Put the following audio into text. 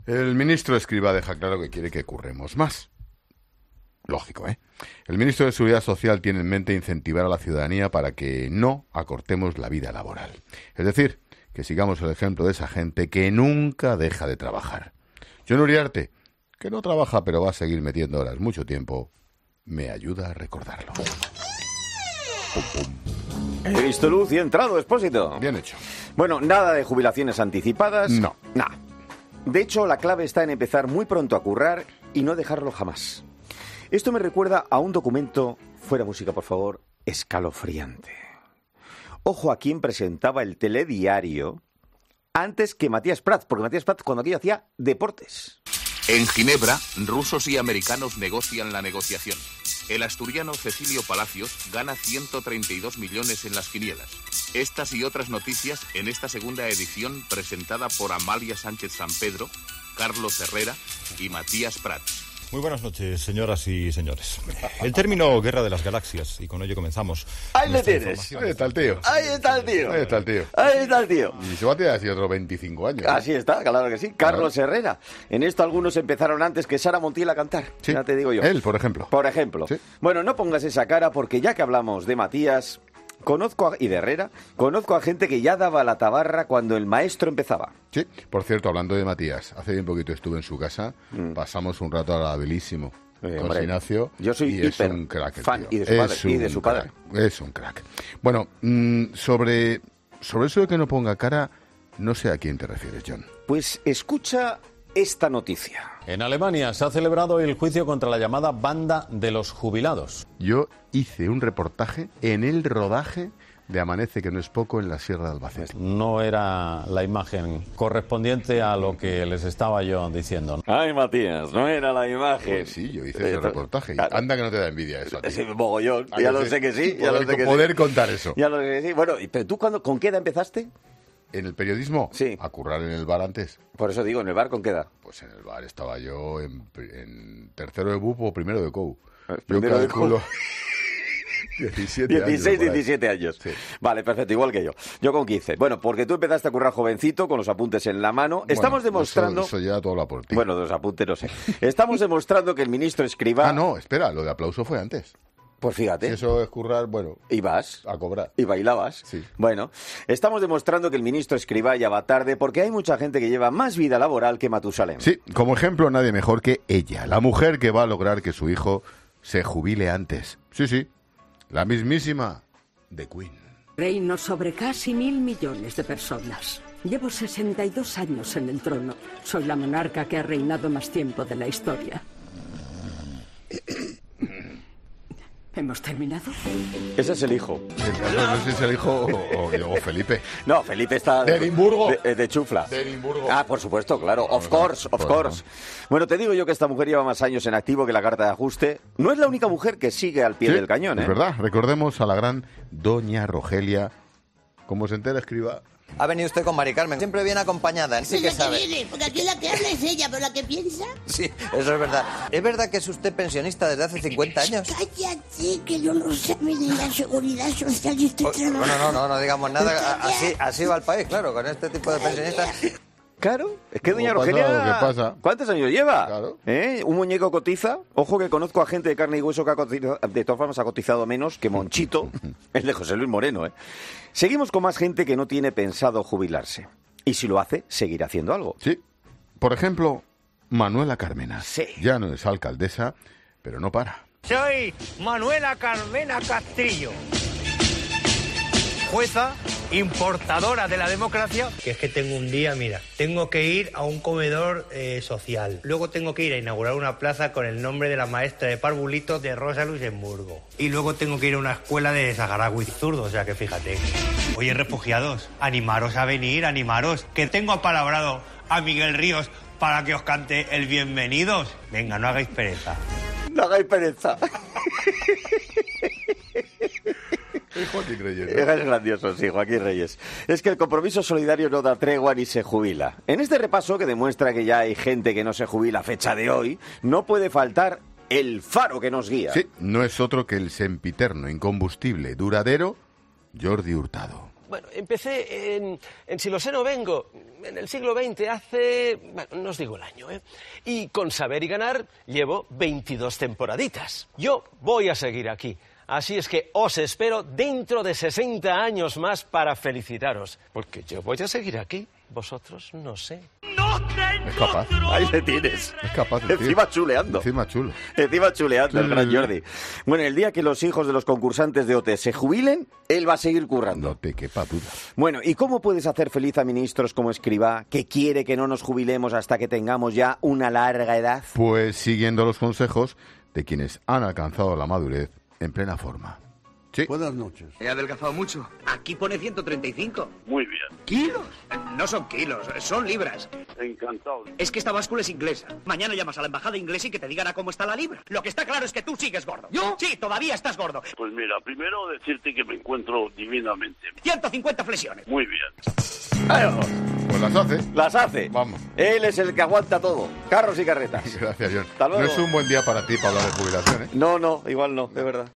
El ministro Escrivá deja claro que quiere que curremos más. Lógico, ¿eh? El ministro de Seguridad Social tiene en mente incentivar a la ciudadanía para que no acortemos la vida laboral. Es decir, que sigamos el ejemplo de esa gente que nunca deja de trabajar. John Uriarte, que no trabaja pero va a seguir metiendo horas mucho tiempo, me ayuda a recordarlo. Pum, pum. He visto luz y he entrado, Expósito. Bien hecho. Bueno, nada de jubilaciones anticipadas. No. Nada. De hecho, la clave está en empezar muy pronto a currar y no dejarlo jamás. Esto me recuerda a un documento, fuera música por favor, escalofriante. Ojo a quién presentaba el telediario antes que Matías Prats, porque Matías Prats cuando aquí hacía deportes. En Ginebra, rusos y americanos negocian la negociación. El asturiano Cecilio Palacios gana 132 millones en las quinielas. Estas y otras noticias en esta segunda edición presentada por Amalia Sánchez San Pedro, Carlos Herrera y Matías Prats. Muy buenas noches, señoras y señores. El término Guerra de las Galaxias, y con ello comenzamos. Ahí le tienes. Ahí está el tío. Ahí está el tío. Ahí está el tío. Ahí está el tío. Y se va a tirar así otros 25 años. Así está, claro que sí. Carlos Herrera. En esto algunos empezaron antes que Sara Montiel a cantar. Sí. Ya te digo yo. Él, por ejemplo. Por ejemplo. Sí. Bueno, no pongas esa cara porque ya que hablamos de Matías y de Herrera, conozco a gente que ya daba la tabarra cuando el maestro empezaba. Sí, por cierto, hablando de Matías, hace bien poquito estuve en su casa, pasamos un rato agradabilísimo. Con Hombre, Ignacio, yo soy y es hiper un crack el fan tío. y de su padre. Es un crack. Bueno, sobre eso de que no ponga cara, no sé a quién te refieres, John. Pues escucha esta noticia. En Alemania se ha celebrado el juicio contra la llamada banda de los jubilados. Yo hice un reportaje en el rodaje de Amanece, que no es poco, en la Sierra de Albacete. No era la imagen correspondiente a lo que les estaba yo diciendo. Ay, Matías, no era la imagen. Pues sí, yo hice ese reportaje. Claro. Anda que no te da envidia eso a ti. Sí, mogollón. Ah, Ya que lo sí. sé que sí. Ya lo sé que Poder sí. contar eso. Ya lo sé que sí. Bueno, pero tú ¿con qué edad empezaste? ¿En el periodismo? Sí. A currar en el bar antes. Por eso digo, ¿en el bar con qué edad? Pues en el bar estaba yo en tercero de BUP o primero de COU. Yo Primero de calculo... COU. 16 16, años, por ahí. 17 años. Sí. Vale, perfecto, igual que yo. Yo con 15. Bueno, porque tú empezaste a currar jovencito, con los apuntes en la mano. Estamos Bueno, demostrando... Eso ya todo habla por ti. Bueno, de los apuntes no sé. Estamos demostrando que el ministro Escrivá... Ah, no, espera, lo de aplauso fue antes. Pues fíjate. Si eso es currar, bueno, Y vas. a cobrar. Y bailabas. Sí. Bueno, estamos demostrando que el ministro Escrivá ya va tarde porque hay mucha gente que lleva más vida laboral que Matusalén. Sí, como ejemplo nadie mejor que ella, la mujer que va a lograr que su hijo se jubile antes. Sí, sí, la mismísima de Queen. Reino sobre casi 1.000 millones de personas. Llevo 62 años en el trono. Soy la monarca que ha reinado más tiempo de la historia. ¿Hemos terminado? Ese es el hijo. No sé si es el hijo o Felipe. No, Felipe está... ¿De Edimburgo? De chufla. De Edimburgo. Ah, por supuesto, claro. Of course, of course. Bueno, te digo yo que esta mujer lleva más años en activo que la carta de ajuste. No es la única mujer que sigue al pie Sí, del cañón, ¿eh? Es verdad, recordemos a la gran Doña Rogelia. Como se entera, escriba... Ha venido usted con Mari Carmen. Siempre viene acompañada, sí que sabe. Viene, porque aquí la que habla es ella, pero la que piensa... Sí, eso es verdad. ¿Es verdad que es usted pensionista desde hace 50 años? Cállate, que yo no sé de la seguridad social y estoy trabajando. No digamos nada. Así va el país, claro, con este tipo de pensionistas. Claro, es que doña ¿Cómo pasa Rogelia... lo que pasa? ¿Cuántos años lleva? Claro. Un muñeco cotiza. Ojo que conozco a gente de carne y hueso que ha cotizado, de todas formas ha cotizado menos que Monchito, el de José Luis Moreno, ¿eh? Seguimos con más gente que no tiene pensado jubilarse. Y si lo hace, seguirá haciendo algo. Sí, por ejemplo, Manuela Carmena. Sí. Ya no es alcaldesa, pero no para. Soy Manuela Carmena Castrillo, jueza, importadora de la democracia. Que es que tengo un día, mira, tengo que ir a un comedor social. Luego tengo que ir a inaugurar una plaza con el nombre de la maestra de parvulitos de Rosa Luxemburgo. Y luego tengo que ir a una escuela de saharaui zurdo, o sea que fíjate. Oye, refugiados, animaros a venir, animaros, que tengo apalabrado a Miguel Ríos para que os cante el bienvenidos. Venga, no hagáis pereza. No hagáis pereza. Es Joaquín Reyes, ¿no? Es grandioso, sí, Joaquín Reyes. Es que el compromiso solidario no da tregua ni se jubila. En este repaso, que demuestra que ya hay gente que no se jubila a fecha de hoy, no puede faltar el faro que nos guía. Sí, no es otro que el sempiterno, incombustible, duradero, Jordi Hurtado. Bueno, empecé en Si lo sé no vengo, en el siglo XX, hace... Bueno, no os digo el año, ¿eh? Y con Saber y Ganar llevo 22 temporaditas. Yo voy a seguir aquí. Así es que os espero dentro de 60 años más para felicitaros. Porque yo voy a seguir aquí. Vosotros no sé. Es capaz. Ahí le tienes. Es capaz. Encima chuleando. Encima chulo. Encima chuleando, el gran Jordi. Bueno, el día que los hijos de los concursantes de OT se jubilen, él va a seguir currando. No te quepa duda. Bueno, ¿y cómo puedes hacer feliz a ministros como Escrivá, que quiere que no nos jubilemos hasta que tengamos ya una larga edad? Pues siguiendo los consejos de quienes han alcanzado la madurez en plena forma. Sí. Buenas noches. ¿He adelgazado mucho? Aquí pone 135. Muy bien. ¿Kilos? No son kilos, son libras. Encantado. Es que esta báscula es inglesa. Mañana llamas a la embajada inglesa y que te digan a cómo está la libra. Lo que está claro es que tú sigues gordo. ¿Yo? Sí, todavía estás gordo. Pues mira, primero decirte que me encuentro divinamente. 150 flexiones. Muy bien. Pues las hace. Las hace. Vamos. Él es el que aguanta todo. Carros y carretas. Gracias, John. Hasta luego. No es un buen día para ti para hablar de jubilación, ¿eh? No, igual no, de verdad.